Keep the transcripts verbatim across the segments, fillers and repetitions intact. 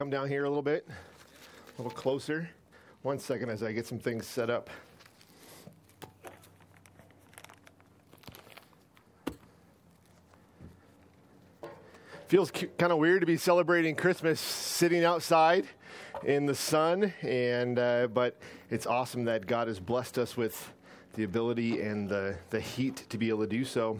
Come down here a little bit, a little closer. One second as I get some things set up. Feels kind of weird to be celebrating Christmas sitting outside in the sun, and uh, but it's awesome that God has blessed us with the ability and the, the heat to be able to do so.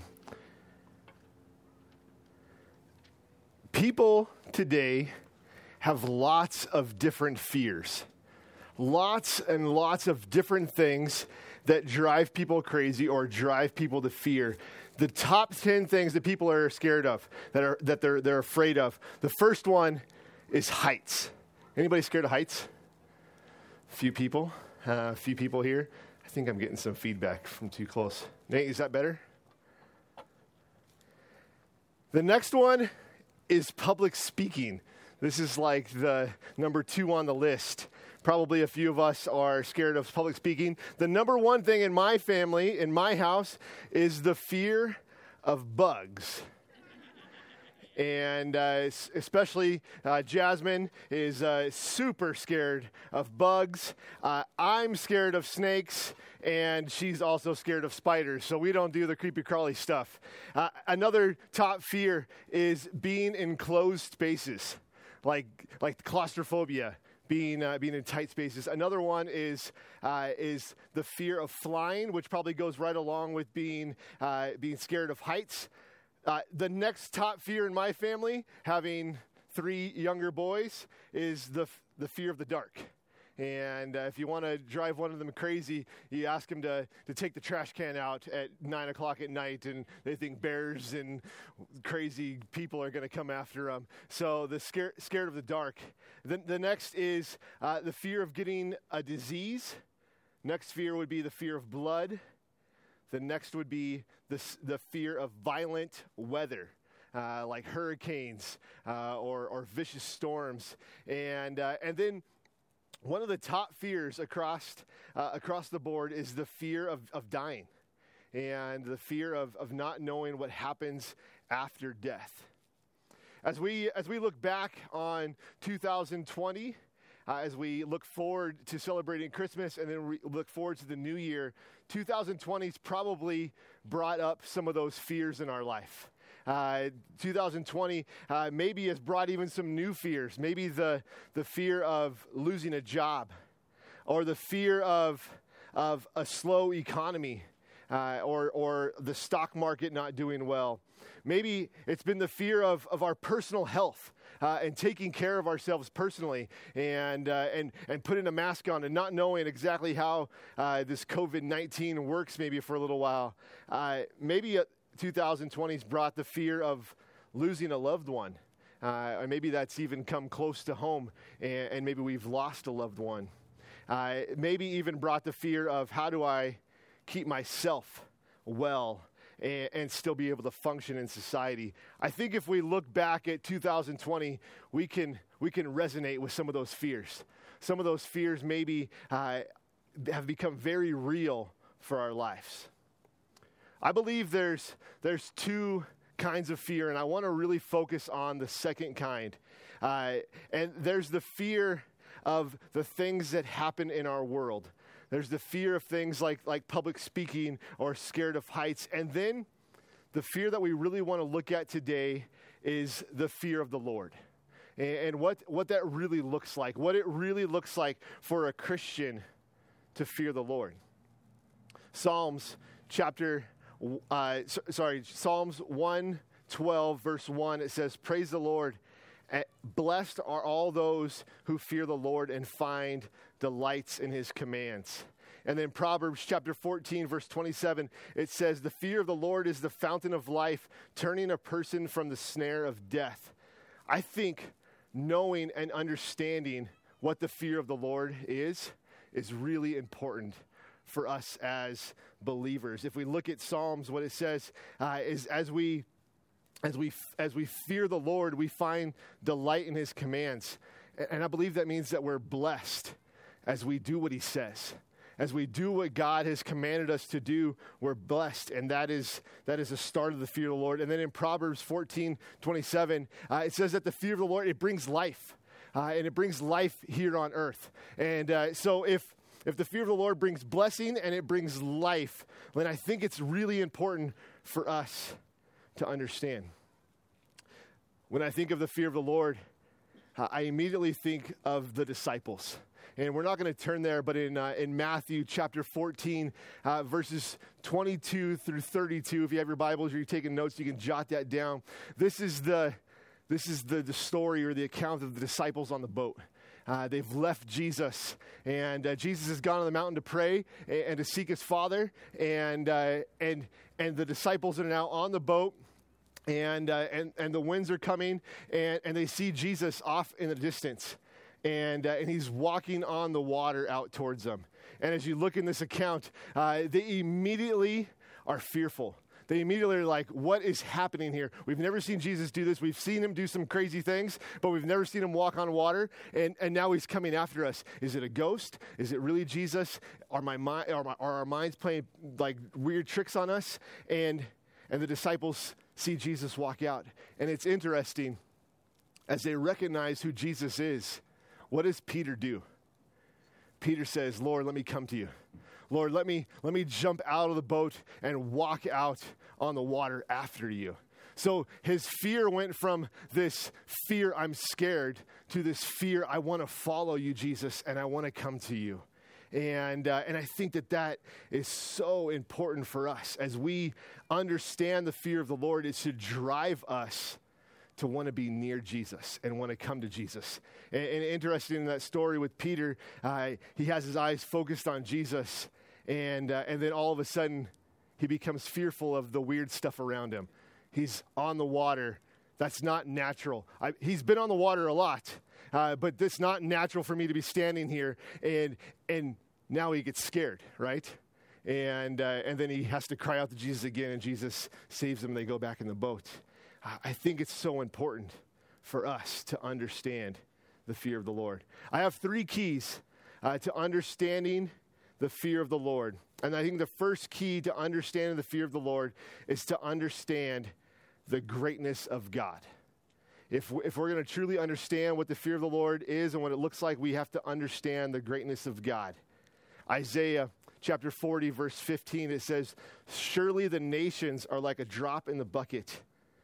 People today have lots of different fears. Lots and lots of different things that drive people crazy or drive people to fear. The top ten things that people are scared of, that are that they're they're afraid of. The first one is heights. Anybody scared of heights? A few people. Uh, a few people here. I think I'm getting some feedback from too close. Nate, is that better? The next one is public speaking. This is like the number two on the list. Probably a few of us are scared of public speaking. The number one thing in my family, in my house, is the fear of bugs. And uh, especially uh, Jasmine is uh, super scared of bugs. Uh, I'm scared of snakes, and she's also scared of spiders. So we don't do the creepy crawly stuff. Uh, another top fear is being in closed spaces, like like claustrophobia. Being uh, being in tight spaces. Another one is uh, is the fear of flying, which probably goes right along with being uh, being scared of heights. Uh, the next top fear in my family, having three younger boys, is the f- the fear of the dark. And uh, if you want to drive one of them crazy, you ask them to, to take the trash can out at nine o'clock at night, and they think bears and crazy people are going to come after them. So the scare, scared of the dark. The, the next is uh, the fear of getting a disease. Next fear would be the fear of blood. The next would be the, the fear of violent weather. Uh, like hurricanes uh, or, or vicious storms. And uh, and then one of the top fears across uh, across the board is the fear of, of dying and the fear of, of not knowing what happens after death. As we as we look back on two thousand twenty, uh, as we look forward to celebrating Christmas and then we look forward to the new year, two thousand twenty's probably brought up some of those fears in our life. Uh, two thousand twenty uh, maybe has brought even some new fears. Maybe the the fear of losing a job, or the fear of of a slow economy, uh, or or the stock market not doing well. Maybe it's been the fear of of our personal health uh, and taking care of ourselves personally, and uh, and and putting a mask on and not knowing exactly how uh, this covid nineteen works. Maybe for a little while. Uh, maybe. A, twenty twenty's brought the fear of losing a loved one. Uh, or maybe that's even come close to home, and, and maybe we've lost a loved one. Uh, maybe even brought the fear of how do I keep myself well and, and still be able to function in society. I think if we look back at two thousand twenty, we can we can resonate with some of those fears. Some of those fears maybe uh, have become very real for our lives. I believe there's there's two kinds of fear, and I want to really focus on the second kind. Uh, and there's the fear of the things that happen in our world. There's the fear of things like, like public speaking or scared of heights. And then the fear that we really want to look at today is the fear of the Lord. And, and what, what that really looks like, what it really looks like for a Christian to fear the Lord. Psalms chapter Uh, so, sorry, Psalms one twelve, verse one, it says, "Praise the Lord. Blessed are all those who fear the Lord and find delights in his commands." And then Proverbs chapter fourteen, verse twenty-seven, it says, "The fear of the Lord is the fountain of life, turning a person from the snare of death." I think knowing and understanding what the fear of the Lord is, is really important for us as believers. If we look at Psalms, what it says uh, is as we as we as we fear the Lord, we find delight in his commands. And I believe that means that we're blessed as we do what he says. As we do what God has commanded us to do, we're blessed, and that is that is the start of the fear of the Lord. And then in Proverbs fourteen twenty-seven, uh, it says that the fear of the Lord, it brings life. uh, and it brings life here on earth. And uh, so if if the fear of the Lord brings blessing and it brings life, then I think it's really important for us to understand. When I think of the fear of the Lord, uh, I immediately think of the disciples. And we're not going to turn there, but in uh, in Matthew chapter fourteen, uh, verses twenty-two through thirty-two, if you have your Bibles or you're taking notes, you can jot that down. This is the this is the, the story or the account of the disciples on the boat. Uh, they've left Jesus, and uh, Jesus has gone on the mountain to pray and, and to seek his Father, and uh, and and the disciples are now on the boat. And, uh, and and the winds are coming, and, and they see Jesus off in the distance. And uh, and he's walking on the water out towards them. And as you look in this account, uh, they immediately are fearful. They immediately are like, what is happening here? We've never seen Jesus do this. We've seen him do some crazy things, but we've never seen him walk on water. And, and now he's coming after us. Is it a ghost? Is it really Jesus? Are, my, mi- are, my, are our minds playing like weird tricks on us? And and the disciples see Jesus walk out. And it's interesting, as they recognize who Jesus is, what does Peter do? Peter says, Lord, let me come to you. Lord, let me let me jump out of the boat and walk out on the water after you. So his fear went from this fear, I'm scared, to this fear, I want to follow you, Jesus, and I want to come to you. And uh, and I think that that is so important for us as we understand the fear of the Lord is to drive us to want to be near Jesus and want to come to Jesus. And, and interesting in that story with Peter, uh, he has his eyes focused on Jesus, and uh, and then all of a sudden he becomes fearful of the weird stuff around him. He's on the water. That's not natural. I, he's been on the water a lot. Uh, but it's not natural for me to be standing here, and and now he gets scared, right? And uh, and then he has to cry out to Jesus again, and Jesus saves him. They go back in the boat. Uh, I think it's so important for us to understand the fear of the Lord. I have three keys uh, to understanding the fear of the Lord, and I think the first key to understanding the fear of the Lord is to understand the greatness of God. If, if we're going to truly understand what the fear of the Lord is and what it looks like, we have to understand the greatness of God. Isaiah chapter forty, verse fifteen, it says, surely the nations are like a drop in the bucket.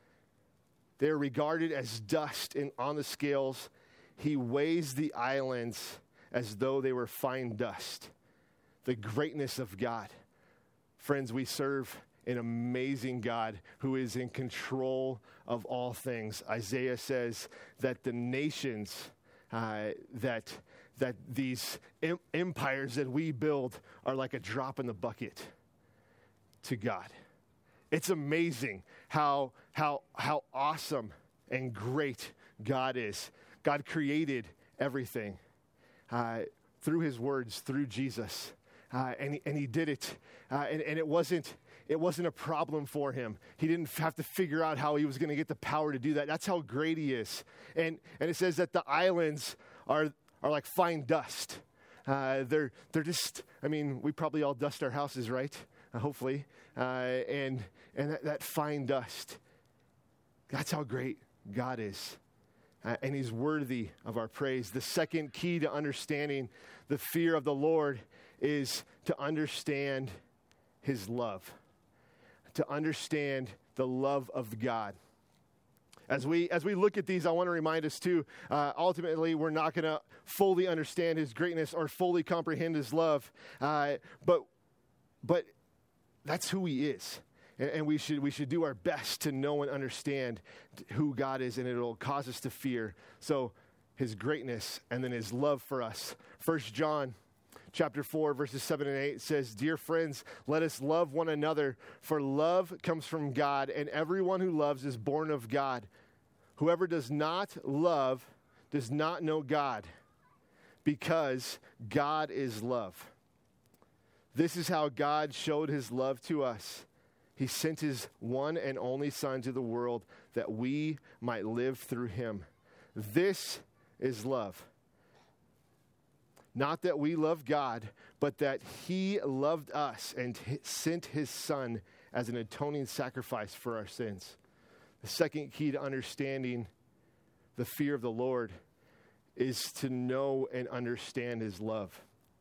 They are regarded as dust in, on the scales. He weighs the islands as though they were fine dust. The greatness of God. Friends, we serve an amazing God who is in control of all things. Isaiah says that the nations, uh, that that these em- empires that we build are like a drop in the bucket to God. It's amazing how how how awesome and great God is. God created everything uh, through his words, through Jesus, uh, and he, and he did it, uh, and and it wasn't. It wasn't a problem for him. He didn't have to figure out how he was going to get the power to do that. That's how great he is. And and it says that the islands are are like fine dust. Uh, they're they're just. I mean, we probably all dust our houses, right? Uh, hopefully. Uh, and and that, that fine dust. That's how great God is, uh, and He's worthy of our praise. The second key to understanding the fear of the Lord is to understand His love. To understand the love of God. As we as we look at these, I want to remind us too, uh, ultimately, we're not going to fully understand His greatness or fully comprehend His love, uh, but but that's who He is. And, and we should we should do our best to know and understand who God is, and it'll cause us to fear. So His greatness and then His love for us. First John chapter four, verses seven and eight says, dear friends, let us love one another, for love comes from God, and everyone who loves is born of God. Whoever does not love does not know God, because God is love. This is how God showed His love to us. He sent His one and only Son to the world that we might live through Him. This is love. Not that we love God, but that He loved us and sent His Son as an atoning sacrifice for our sins. The second key to understanding the fear of the Lord is to know and understand his love.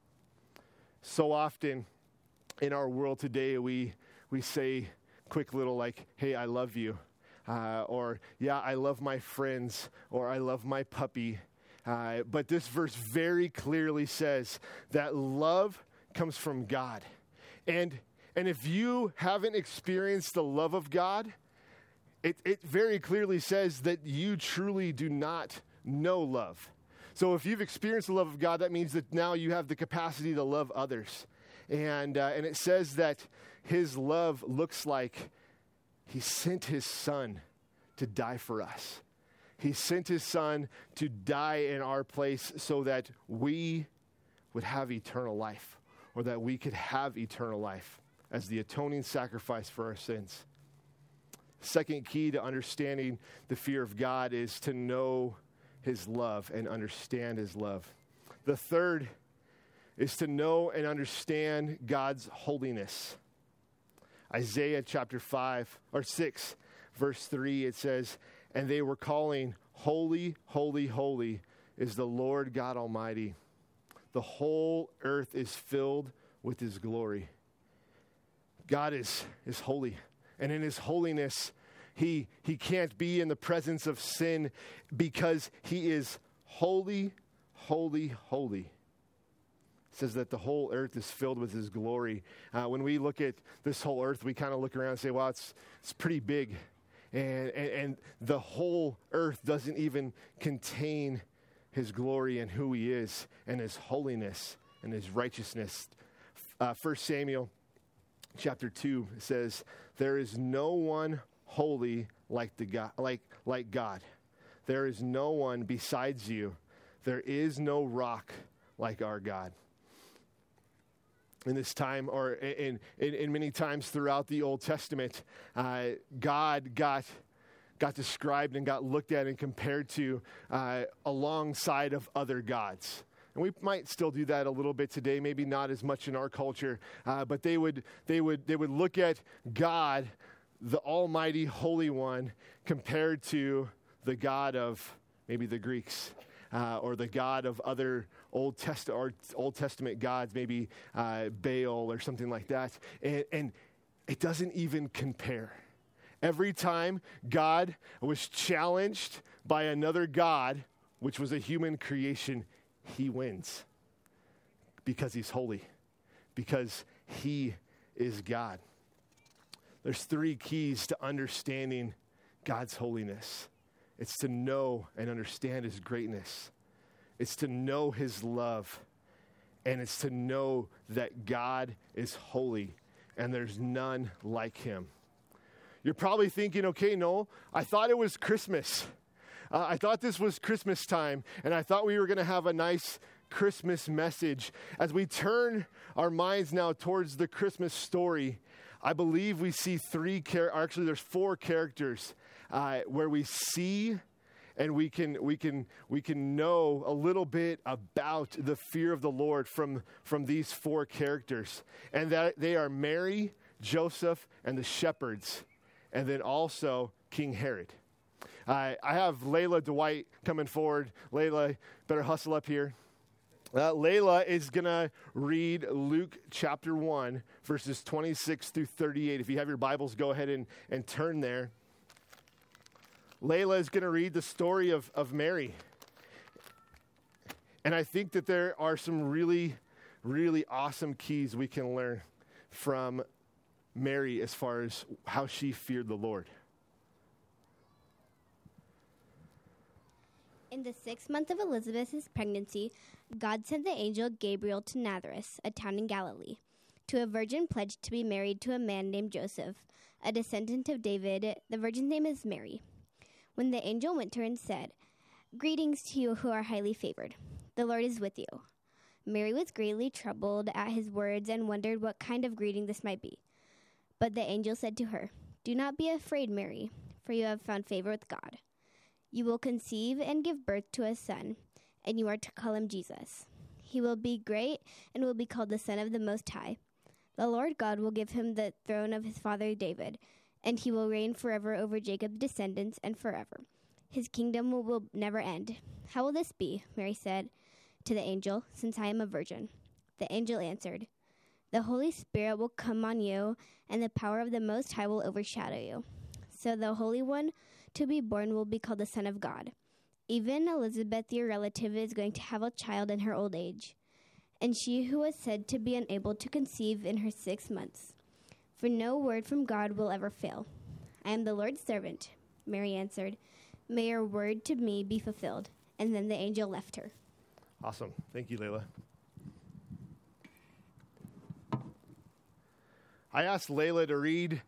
So often in our world today, we we say quick little like, hey, I love you. Uh, or, yeah, I love my friends. Or, I love my puppy. Uh, but this verse very clearly says that love comes from God. And and if you haven't experienced the love of God, it, it very clearly says that you truly do not know love. So if you've experienced the love of God, that means that now you have the capacity to love others. And uh, and it says that his love looks like he sent his son to die for us. He sent his son to die in our place so that we would have eternal life, or that we could have eternal life as the atoning sacrifice for our sins. Second key to understanding the fear of God is to know his love and understand his love. The third is to know and understand God's holiness. Isaiah chapter five or six, verse three, it says, and they were calling, holy, holy, holy is the Lord God Almighty. The whole earth is filled with his glory. God is, is holy. And in his holiness, he, he can't be in the presence of sin because he is holy, holy, holy. It says that the whole earth is filled with his glory. Uh, when we look at this whole earth, we kind of look around and say, wow, it's, it's pretty big. And, and, and the whole earth doesn't even contain his glory and who he is and his holiness and his righteousness. Uh, First Samuel chapter two says, there is no one holy like the God, like, like God. There is no one besides you. There is no rock like our God. In this time, or in, in, in many times throughout the Old Testament, uh, God got got described and got looked at and compared to uh, alongside of other gods. And we might still do that a little bit today, maybe not as much in our culture, uh, but they would they would they would look at God, the Almighty Holy One, compared to the God of maybe the Greeks. Uh, or the God of other Old, Test- or Old Testament gods, maybe uh, Baal or something like that. And, and it doesn't even compare. Every time God was challenged by another God, which was a human creation, he wins. Because he's holy. Because he is God. There's three keys to understanding God's holiness. It's to know and understand his greatness. It's to know his love. And it's to know that God is holy and there's none like him. You're probably thinking, okay, Noel, I thought it was Christmas. Uh, I thought this was Christmas time, and I thought we were going to have a nice Christmas message. As we turn our minds now towards the Christmas story, I believe we see three, char- actually there's four characters Uh, where we see and we can we can we can know a little bit about the fear of the Lord from from these four characters, and that they are Mary, Joseph, and the shepherds, and then also King Herod. Uh, I have Layla Dwight coming forward. Layla, better hustle up here. Uh, Layla is going to read Luke chapter one, verses twenty-six through thirty-eight. If you have your Bibles, go ahead and, and turn there. Layla is going to read the story of, of Mary. And I think that there are some really, really awesome keys we can learn from Mary as far as how she feared the Lord. In the sixth month of Elizabeth's pregnancy, God sent the angel Gabriel to Nazareth, a town in Galilee, to a virgin pledged to be married to a man named Joseph, a descendant of David. The virgin's name is Mary. When the angel went to her and said, "Greetings to you who are highly favored. The Lord is with you." Mary was greatly troubled at his words and wondered what kind of greeting this might be. But the angel said to her, "Do not be afraid, Mary, for you have found favor with God. You will conceive and give birth to a son, and you are to call him Jesus. He will be great and will be called the Son of the Most High. The Lord God will give him the throne of his father David, and he will reign forever over Jacob's descendants and forever. His kingdom will, will never end. How will this be? Mary said to the angel, since I am a virgin. The angel answered, the Holy Spirit will come on you, and the power of the Most High will overshadow you. So the Holy One to be born will be called the Son of God. Even Elizabeth, your relative, is going to have a child in her old age, and she who was said to be unable to conceive in her six months. For no word from God will ever fail. I am the Lord's servant, Mary answered. May your word to me be fulfilled. And then the angel left her. Awesome. Thank you, Layla. I asked Layla to read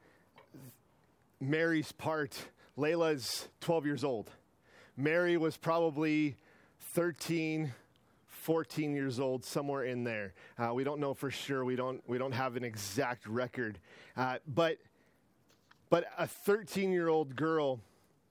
Mary's part. Layla's twelve years old. Mary was probably thirteen, fourteen years old, somewhere in there. Uh, we don't know for sure. We don't we don't have an exact record. Uh, but but a thirteen-year-old girl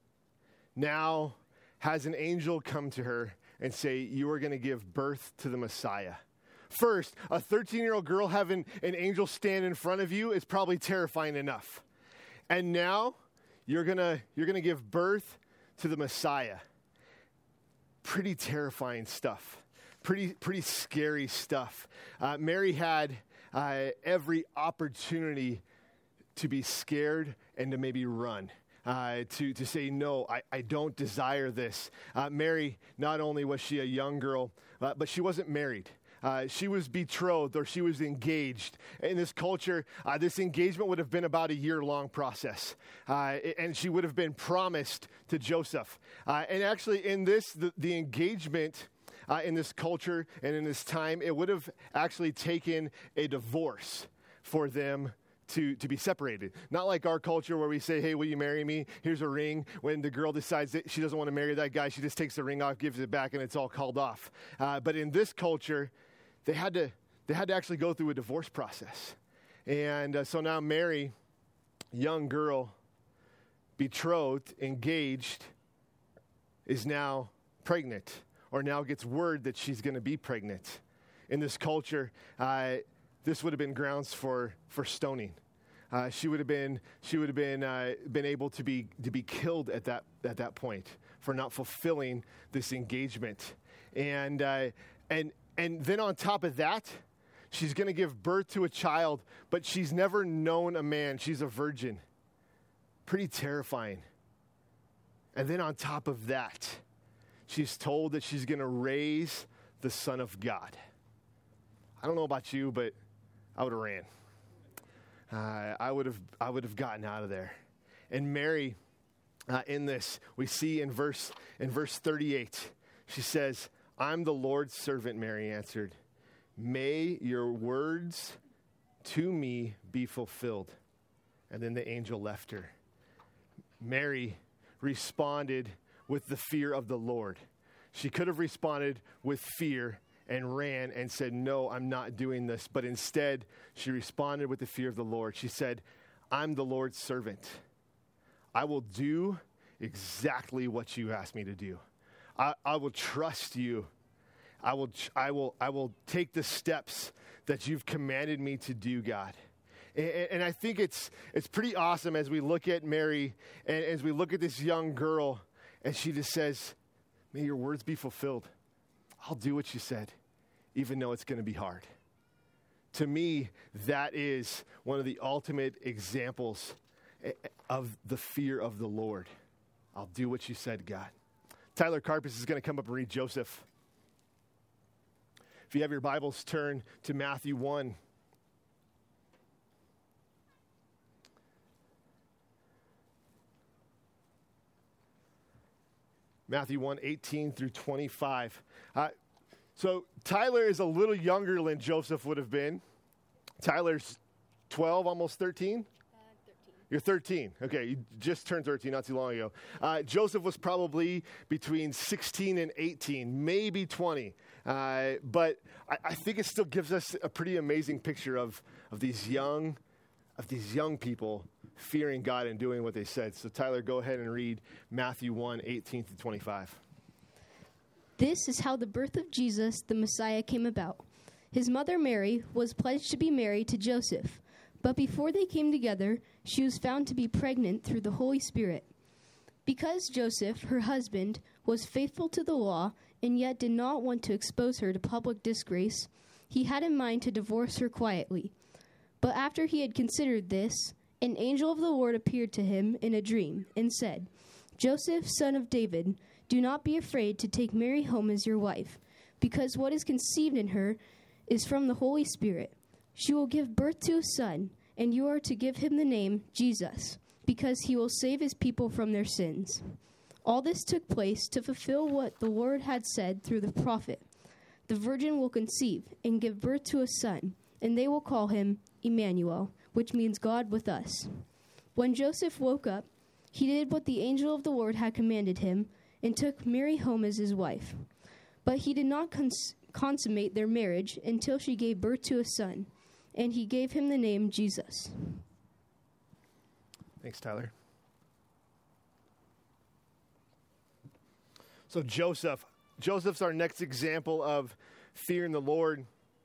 now has an angel come to her and say, you are going to give birth to the Messiah. First, a thirteen-year-old girl having an angel stand in front of you is probably terrifying enough. And now you're going to you're going to give birth to the Messiah. Pretty terrifying stuff. Pretty pretty scary stuff. Uh, Mary had uh, every opportunity to be scared and to maybe run. Uh, to, to say, no, I, I don't desire this. Uh, Mary, not only was she a young girl, uh, but she wasn't married. Uh, she was betrothed or she was engaged. In this culture, uh, this engagement would have been about a year-long process. Uh, and she would have been promised to Joseph. Uh, and actually in this, the, the engagement uh, in this culture and in this time, it would have actually taken a divorce for them to, to be separated. Not like our culture where we say, hey, will you marry me? Here's a ring. When the girl decides that she doesn't want to marry that guy, she just takes the ring off, gives it back, and it's all called off. Uh, but in this culture, they had to they had to actually go through a divorce process. And uh, so now Mary, young girl, betrothed, engaged, is now pregnant, or now gets word that she's going to be pregnant. In this culture, uh, this would have been grounds for, for stoning. Uh, she would have been she would have been uh, been able to be to be killed at that at that point for not fulfilling this engagement, and uh, and and then on top of that, she's going to give birth to a child, but she's never known a man. She's a virgin. Pretty terrifying. And then on top of that, she's told that she's going to raise the Son of God. I don't know about you, but I would have ran. Uh, I would have I would have gotten out of there. And Mary, uh, in this, we see in verse in verse thirty-eight, she says, I'm the Lord's servant, Mary answered. May your words to me be fulfilled. And then the angel left her. Mary responded with the fear of the Lord. She could have responded with fear and ran and said, no, I'm not doing this. But instead, she responded with the fear of the Lord. She said, I'm the Lord's servant. I will do exactly what you asked me to do. I, I will trust you. I will, I will, I will take the steps that you've commanded me to do, God. And, and I think it's, it's pretty awesome as we look at Mary and as we look at this young girl, and she just says, may your words be fulfilled. I'll do what you said, even though it's going to be hard. To me, that is one of the ultimate examples of the fear of the Lord. I'll do what you said, God. Tyler Karpus is going to come up and read Joseph. If you have your Bibles, turn to Matthew one. Matthew one, eighteen through twenty-five. Uh, so Tyler is a little younger than Joseph would have been. Tyler's twelve, almost thirteen? Uh, thirteen. You're thirteen. Okay, you just turned thirteen not too long ago. Uh, Joseph was probably between sixteen and eighteen, maybe twenty. Uh, but I, I think it still gives us a pretty amazing picture of, of these young of these young people fearing God and doing what they said. So Tyler, go ahead and read Matthew one, eighteen through twenty-five. This is how the birth of Jesus, the Messiah, came about. His mother Mary was pledged to be married to Joseph, but before they came together, she was found to be pregnant through the Holy Spirit. Because Joseph, her husband, was faithful to the law and yet did not want to expose her to public disgrace, he had in mind to divorce her quietly. But after he had considered this, an angel of the Lord appeared to him in a dream and said, "Joseph, son of David, do not be afraid to take Mary home as your wife, because what is conceived in her is from the Holy Spirit. She will give birth to a son, and you are to give him the name Jesus, because he will save his people from their sins." All this took place to fulfill what the Lord had said through the prophet. The virgin will conceive and give birth to a son, and they will call him Emmanuel, which means God with us. When Joseph woke up, he did what the angel of the Lord had commanded him and took Mary home as his wife. But he did not cons- consummate their marriage until she gave birth to a son, and he gave him the name Jesus. Thanks, Tyler. So Joseph, Joseph's our next example of fearing the Lord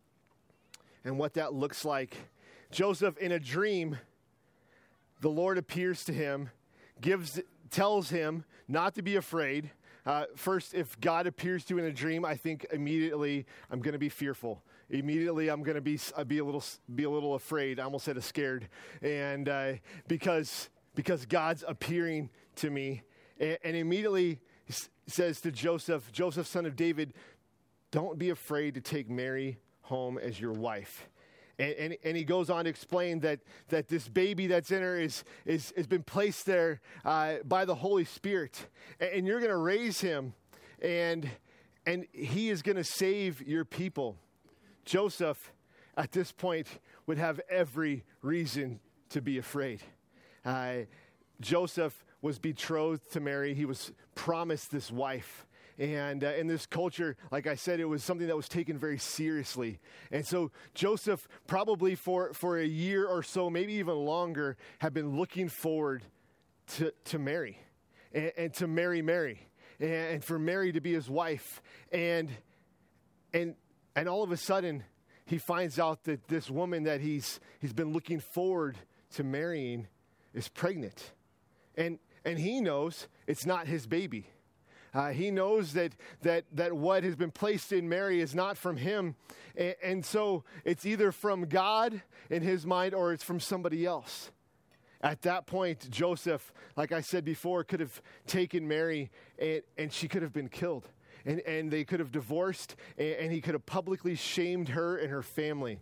and what that looks like. Joseph, in a dream, the Lord appears to him, gives, tells him not to be afraid. Uh, first, if God appears to you in a dream, I think immediately I'm going to be fearful. Immediately, I'm going to be uh, be a little be a little afraid. I almost said a scared, and uh, because because God's appearing to me, and, and immediately he s- says to Joseph, Joseph, son of David, don't be afraid to take Mary home as your wife. And, and, and he goes on to explain that, that this baby that's in her is, is, has been placed there uh, by the Holy Spirit. And, and you're going to raise him, and, and he is going to save your people. Joseph, at this point, would have every reason to be afraid. Uh, Joseph was betrothed to Mary. He was promised this wife. And uh, in this culture, like I said, it was something that was taken very seriously. And so Joseph, probably for, for a year or so, maybe even longer, had been looking forward to, to Mary and, and to marry Mary and, and for Mary to be his wife. And, and, and all of a sudden, he finds out that this woman that he's, he's been looking forward to marrying is pregnant. And, and he knows it's not his baby. Uh, he knows that, that that what has been placed in Mary is not from him. And, and so it's either from God in his mind or it's from somebody else. At that point, Joseph, like I said before, could have taken Mary and, and she could have been killed. And, and they could have divorced and, and he could have publicly shamed her and her family.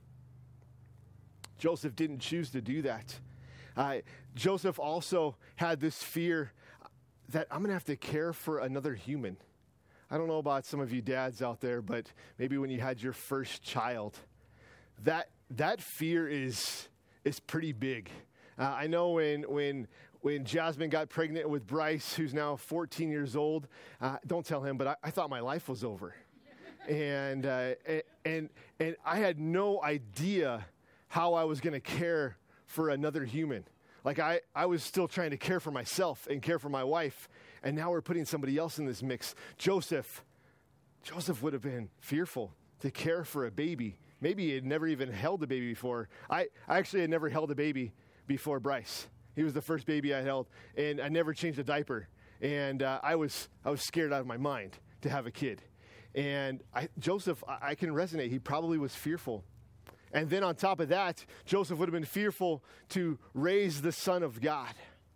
Joseph didn't choose to do that. Uh, Joseph also had this fear that I'm going to have to care for another human. I don't know about some of you dads out there, but maybe when you had your first child, that that fear is is pretty big. Uh, I know when when when Jasmine got pregnant with Bryce, who's now fourteen years old, uh, don't tell him, but I, I thought my life was over. and, uh, and, and I had no idea how I was going to care for another human. Like I, I was still trying to care for myself and care for my wife, and now we're putting somebody else in this mix. Joseph, Joseph would have been fearful to care for a baby. Maybe he had never even held a baby before. I, I actually had never held a baby before Bryce. He was the first baby I held, and I never changed a diaper. And uh, I was I was scared out of my mind to have a kid. And I, Joseph, I, I can resonate. He probably was fearful. And then on top of that, Joseph would have been fearful to raise the Son of God.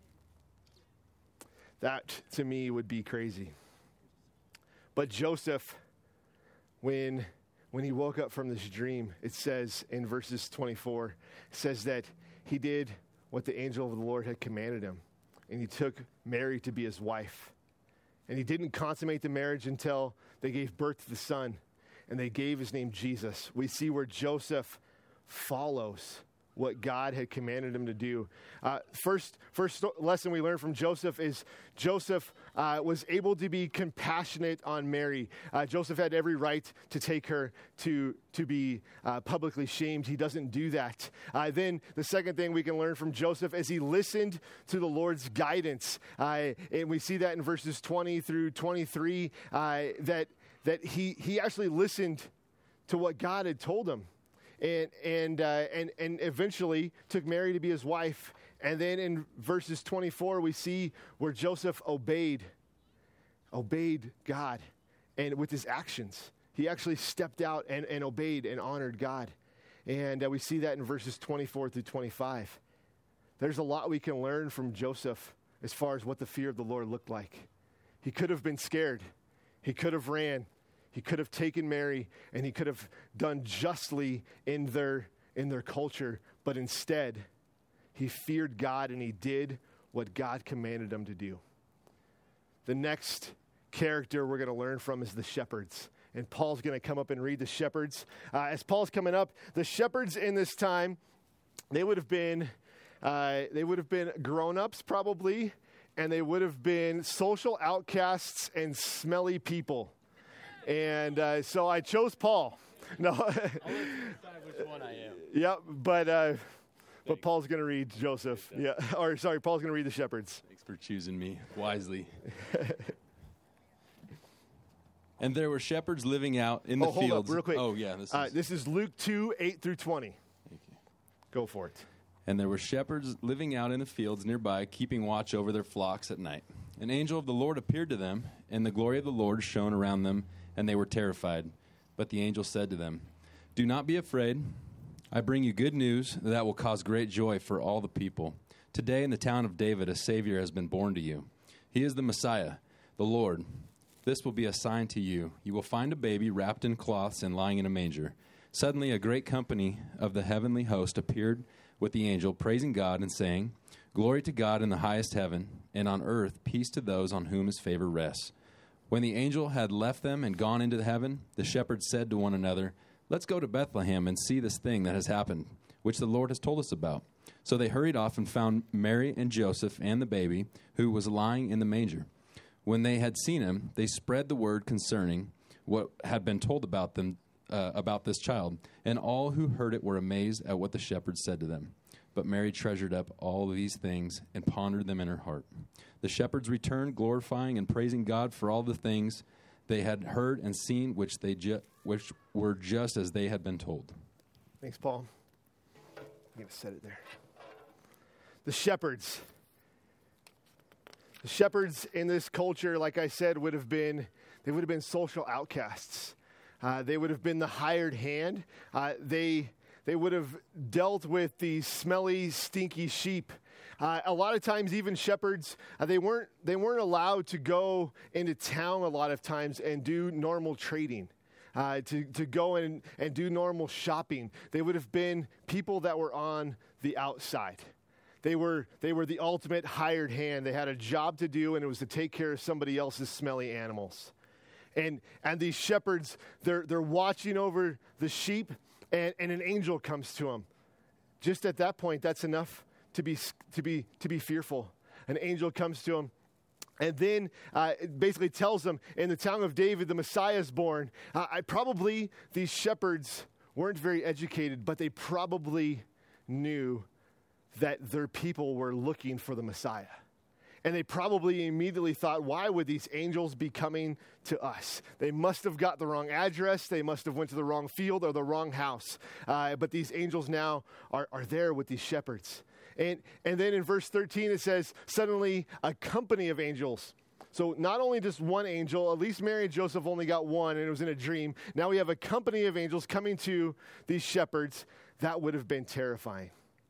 That, to me, would be crazy. But Joseph, when, when he woke up from this dream, it says in verses twenty-four, it says that he did what the angel of the Lord had commanded him. And he took Mary to be his wife. And he didn't consummate the marriage until they gave birth to the son. And they gave his name Jesus. We see where Joseph follows what God had commanded him to do. Uh, first, first lesson we learned from Joseph is Joseph uh, was able to be compassionate on Mary. Uh, Joseph had every right to take her to, to be uh, publicly shamed. He doesn't do that. Uh, then the second thing we can learn from Joseph is he listened to the Lord's guidance. Uh, and we see that in verses twenty through twenty-three, uh, that, that he, he actually listened to what God had told him. And and uh, and and eventually took Mary to be his wife, And then in verses twenty-four, we see where Joseph obeyed, obeyed God, and with his actions. He actually stepped out and, and obeyed and honored God. And uh, we see that in verses twenty-four through twenty-five. There's a lot we can learn from Joseph as far as what the fear of the Lord looked like. He could have been scared. He could have ran. He could have taken Mary, and he could have done justly in their, in their culture. But instead, he feared God, and he did what God commanded him to do. The next character we're going to learn from is the shepherds. And Paul's going to come up and read the shepherds. Uh, as Paul's coming up, the shepherds in this time, they would have been, uh, they would have been grown-ups probably, and they would have been social outcasts and smelly people. And uh, so I chose Paul. No, I'll let you decide which one I am. Yep, but uh, but Paul's going to read Joseph. Yeah, or sorry, Paul's going to read the shepherds. Thanks for choosing me wisely. And there were shepherds living out in the oh, hold fields. Up, real quick. Oh, yeah. This is, uh, this is Luke two, eight through twenty. Thank you. Go for it. And there were shepherds living out in the fields nearby, keeping watch over their flocks at night. An angel of the Lord appeared to them, and the glory of the Lord shone around them, and they were terrified. But the angel said to them, "Do not be afraid. I bring you good news that will cause great joy for all the people. Today in the town of David a Savior has been born to you. He is the Messiah, the Lord. This will be a sign to you. You will find a baby wrapped in cloths and lying in a manger." Suddenly a great company of the heavenly host appeared with the angel, praising God and saying, "Glory to God in the highest heaven, and on earth peace to those on whom his favor rests." When the angel had left them and gone into heaven, the shepherds said to one another, "Let's go to Bethlehem and see this thing that has happened, which the Lord has told us about." So they hurried off and found Mary and Joseph and the baby, who was lying in the manger. When they had seen him, they spread the word concerning what had been told about them, uh, about this child, and all who heard it were amazed at what the shepherds said to them. But Mary treasured up all these things and pondered them in her heart. The shepherds returned, glorifying and praising God for all the things they had heard and seen, which they ju- which were just as they had been told. Thanks, Paul. I'm going to set it there. The shepherds. The shepherds in this culture, like I said, would have been, they would have been social outcasts. Uh, they would have been the hired hand. Uh, they, they would have dealt with these smelly, stinky sheep. Uh, a lot of times, even shepherds, uh, they weren't, they weren't allowed to go into town a lot of times and do normal trading. Uh, to, to go in and do normal shopping. They would have been people that were on the outside. They were they were the ultimate hired hand. They had a job to do, and it was to take care of somebody else's smelly animals. And and these shepherds, they're they're watching over the sheep, and, and an angel comes to them. Just at that point, that's enough to be to be to be fearful. An angel comes to them. And then uh, it basically tells them, in the town of David, the Messiah is born. Uh, I probably, these shepherds weren't very educated, but they probably knew that their people were looking for the Messiah. And they probably immediately thought, why would these angels be coming to us? They must have got the wrong address. They must have went to the wrong field or the wrong house. Uh, but these angels now are, are there with these shepherds. And and then in verse thirteen, it says, suddenly a company of angels. So not only just one angel, at least Mary and Joseph only got one, and it was in a dream. Now we have a company of angels coming to these shepherds. That would have been terrifying.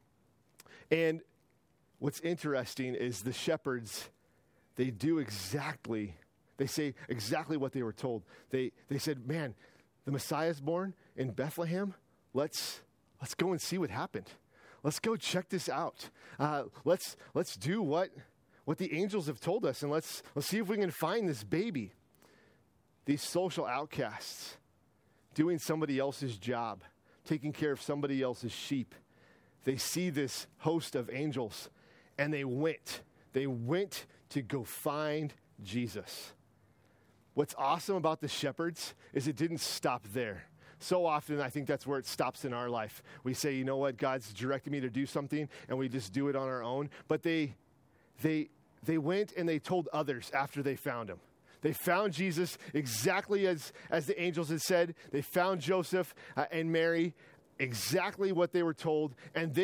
And what's interesting is the shepherds, they do exactly, they say exactly what they were told. They they said, man, the Messiah's born in Bethlehem. Let's let's go and see what happened. Let's go check this out. Uh, let's let's do what what the angels have told us, and let's let's see if we can find this baby. These social outcasts, doing somebody else's job, taking care of somebody else's sheep. They see this host of angels, and they went. They went to go find Jesus. What's awesome about the shepherds is it didn't stop there. So often, I think that's where it stops in our life. We say, you know what, God's directed me to do something, and we just do it on our own. But they, they, they went and they told others after they found him. They found Jesus exactly as, as the angels had said. They found Joseph uh, and Mary, exactly what they were told. And then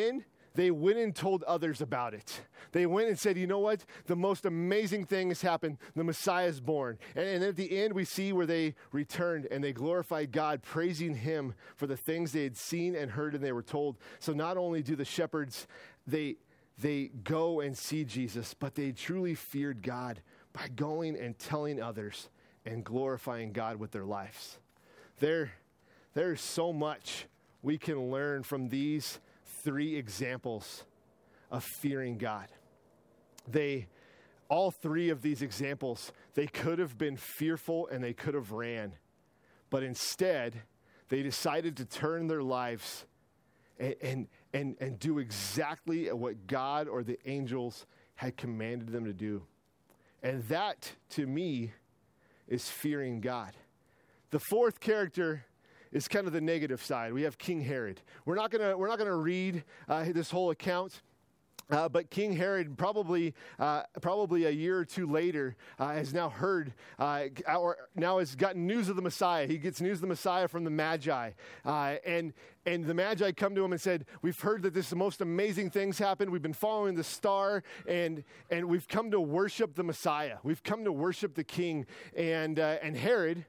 they went and told others about it. They went and said, you know what? The most amazing thing has happened. The Messiah is born. And, and at the end, we see where they returned and they glorified God, praising him for the things they had seen and heard and they were told. So not only do the shepherds, they, they go and see Jesus, but they truly feared God by going and telling others and glorifying God with their lives. There, there's so much we can learn from these three examples of fearing God. They, all three of these examples, they could have been fearful and they could have ran. But instead, they decided to turn their lives and, and, and, and do exactly what God or the angels had commanded them to do. And that, to me, is fearing God. The fourth character is kind of the negative side. We have King Herod. We're not gonna we're not gonna read uh, this whole account, uh, but King Herod probably uh, probably a year or two later uh, has now heard uh, or now has gotten news of the Messiah. He gets news of the Messiah from the Magi, uh, and and the Magi come to him and said, "We've heard that this the most amazing things happened. We've been following the star, and and we've come to worship the Messiah. We've come to worship the King." And uh, and Herod,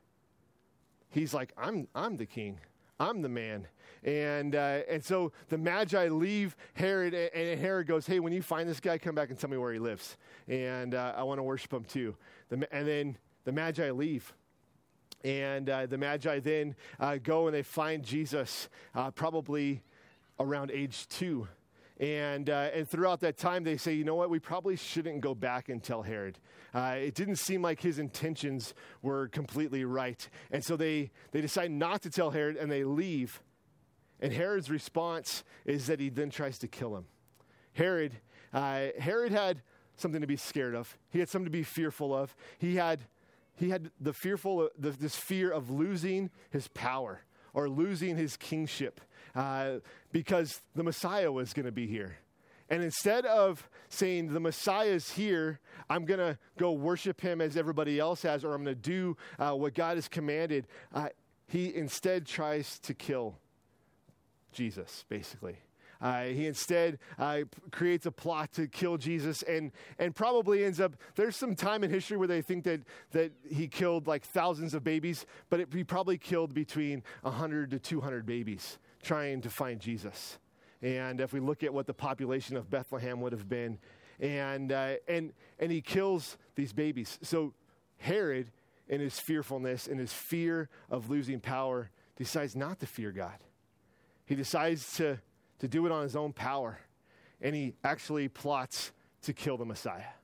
he's like, I'm I'm the king. I'm the man. And uh, and so the Magi leave Herod, and, and Herod goes, hey, when you find this guy, come back and tell me where he lives. And uh, I want to worship him too. The, and then the Magi leave. And uh, the Magi then uh, go and they find Jesus uh, probably around age two. And uh, and throughout that time, they say, you know what, we probably shouldn't go back and tell Herod. Uh, it didn't seem like his intentions were completely right. And so they, they decide not to tell Herod, and they leave. And Herod's response is that he then tries to kill him. Herod, uh, Herod had something to be scared of. He had something to be fearful of. He had, he had the fearful, the, this fear of losing his power or losing his kingship. Uh, because the Messiah was going to be here. And instead of saying, the Messiah is here, I'm going to go worship him as everybody else has, or I'm going to do uh, what God has commanded, uh, he instead tries to kill Jesus, basically. Uh, he instead uh, p- creates a plot to kill Jesus, and and probably ends up, there's some time in history where they think that that he killed like thousands of babies, but it, he probably killed between one hundred to two hundred babies trying to find Jesus. And if we look at what the population of Bethlehem would have been, and uh, and and he kills these babies. So Herod, in his fearfulness, in his fear of losing power, decides not to fear God. He decides to, to do it on his own power, and he actually plots to kill the Messiah.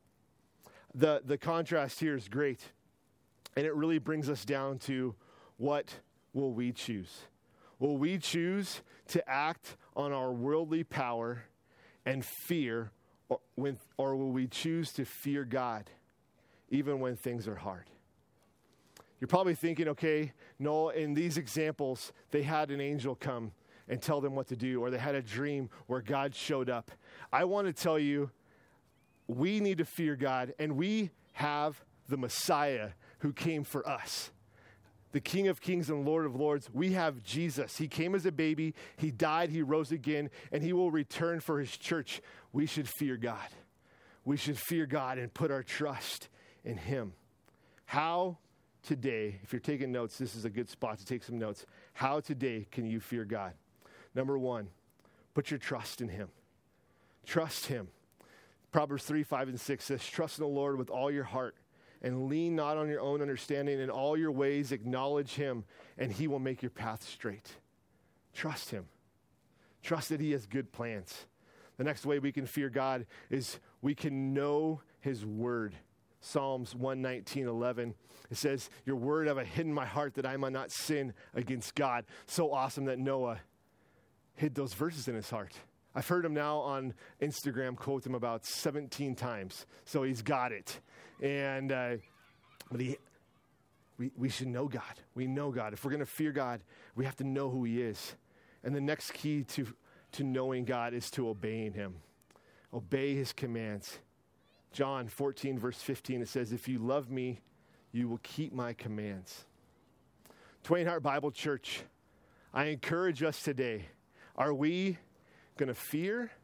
The, the contrast here is great, and it really brings us down to, what will we choose? Will we choose to act on our worldly power and fear, or, when, or will we choose to fear God even when things are hard? You're probably thinking, okay, no, in these examples, they had an angel come and tell them what to do, or they had a dream where God showed up. I want to tell you, we need to fear God, and we have the Messiah who came for us. The King of Kings and Lord of Lords. We have Jesus. He came as a baby, he died, he rose again, and he will return for his church. We should fear God. We should fear God and put our trust in him. How today, if you're taking notes, this is a good spot to take some notes. How today can you fear God? Number one, put your trust in him. Trust him. Proverbs three, five, and six says, trust in the Lord with all your heart, and lean not on your own understanding. In all your ways acknowledge him, and he will make your path straight. Trust him. Trust that he has good plans. The next way we can fear God is we can know his word. Psalms one nineteen, eleven. It says, your word have I hidden in my heart that I might not sin against God. So awesome that Noah hid those verses in his heart. I've heard him now on Instagram quote him about seventeen times. So he's got it. And uh, but he, we, we should know God. We know God. If we're going to fear God, we have to know who he is. And the next key to, to knowing God is to obeying him. Obey his commands. John fourteen, verse fifteen, it says, if you love me, you will keep my commands. Twain Hart Bible Church, I encourage us today. Are we going to fear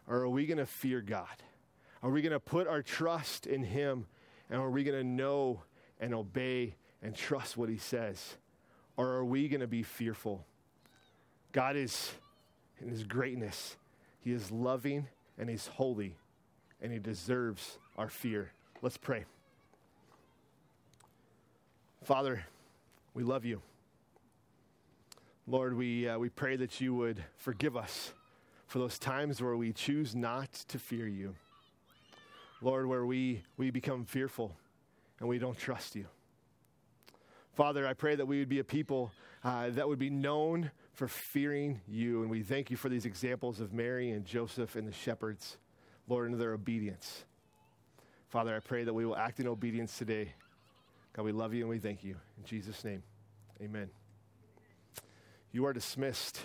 or are we going to fear God? Are we going to put our trust in him, and are we going to know and obey and trust what he says? Or are we going to be fearful? God is, in his greatness, he is loving and he's holy, and he deserves our fear. Let's pray. Father, we love you. Lord, we uh, we pray that you would forgive us for those times where we choose not to fear you. Lord, where we, we become fearful and we don't trust you. Father, I pray that we would be a people uh, that would be known for fearing you. And we thank you for these examples of Mary and Joseph and the shepherds, Lord, and their obedience. Father, I pray that we will act in obedience today. God, we love you and we thank you. In Jesus' name, amen. You are dismissed.